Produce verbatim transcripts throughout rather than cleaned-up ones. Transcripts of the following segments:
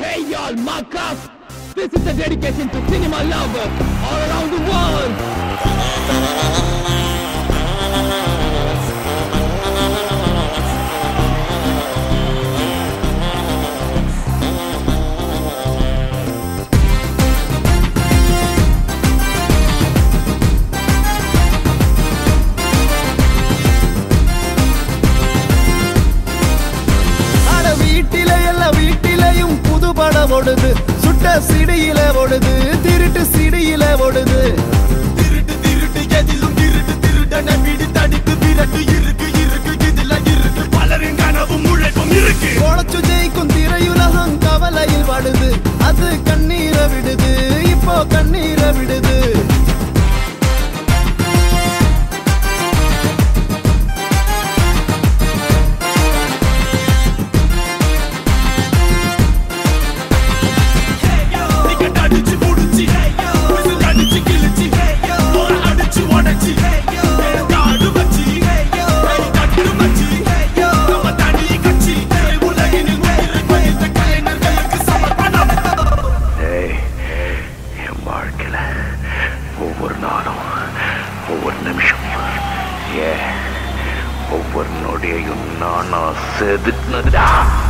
Hey y'all, Marcus! This is a dedication to cinema lovers all around the world! ஓடுது சுட்ட சிடியில ஓடுது திருட்டு சிடியில ஓடுது திருட்டு திருட்டு எதிலும் திருட்டு திருடன வீடு தடித்து விரட்டு இருக்கு இருக்கு இதுல இருக்கு பலரின் கனவும் உழைப்பும் இருக்கு உழைச்சு ஜெயிக்கும் திரையுலகம் கவலையில் வாடுது அது கண்ணீரை விடுது இப்போ கண்ணீரை விடுது ஒவ்வொரு நாளும் ஒவ்வொரு நிமிஷம் ஏ ஒவ்வொரு நொடியையும் நானா செதுக்குனதுடா.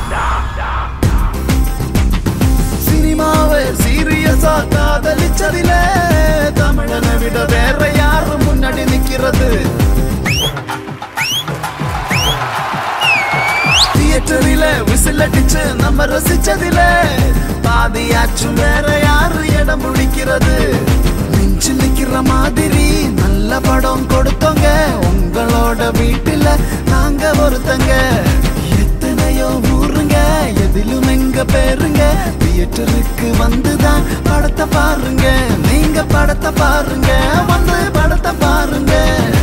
சினிமாவை சீரியஸா காதலிச்சதிலே தமிழனை விட வேற யாரும் முன்னாடி நிக்கிறது தியேட்டரில விசில் அடிச்சு நம்ம ரசிச்சதிலே பாதியாச்சும் வேற யாரு இடம் பிடிக்கிறது நெஞ்சு நிக்கிற மாதிரி நல்ல படம் கொடுத்தோங்க உங்களோட வீட்டுல நாங்க ஒருத்தங்க எத்தனையோ ஊருங்க எதிலும் எங்க பேருங்க தியேட்டருக்கு வந்துதான் படத்தை பாருங்க நீங்க படத்தை பாருங்க வந்து படத்தை பாருங்க.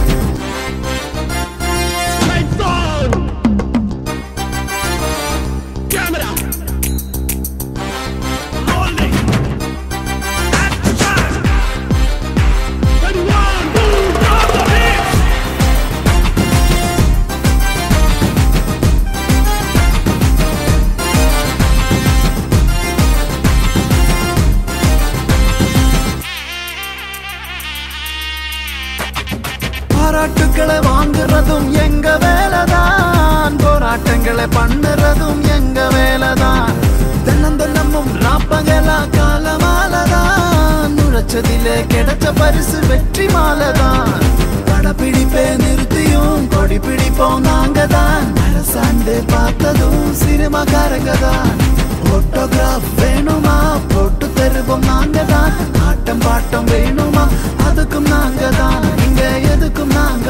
பாராட்டுக்களை வாங்குறதும் எங்க வேலைதான் போராட்டங்களை பண்ணுறதும் எங்க வேலைதான் தினந்தனமும் ராப்பகலா கால மாலதான் நுழைச்சதிலே கிடைச்ச பரிசு வெற்றி மாலதான் படப்பிடிப்பே நிறுத்தியும் கொடி பிடிப்போம் நாங்க தான் அரசாண்டு பார்த்ததும் சினிமாக்காரங்க தான் போட்டோகிராஃப் வேணுமா போட்டு தருவோம் நாங்க தான் ஆட்டம் பாட்டம் வேணுமா அதுக்கும் நாங்க தான் இங்க எதுக்கும் நாங்க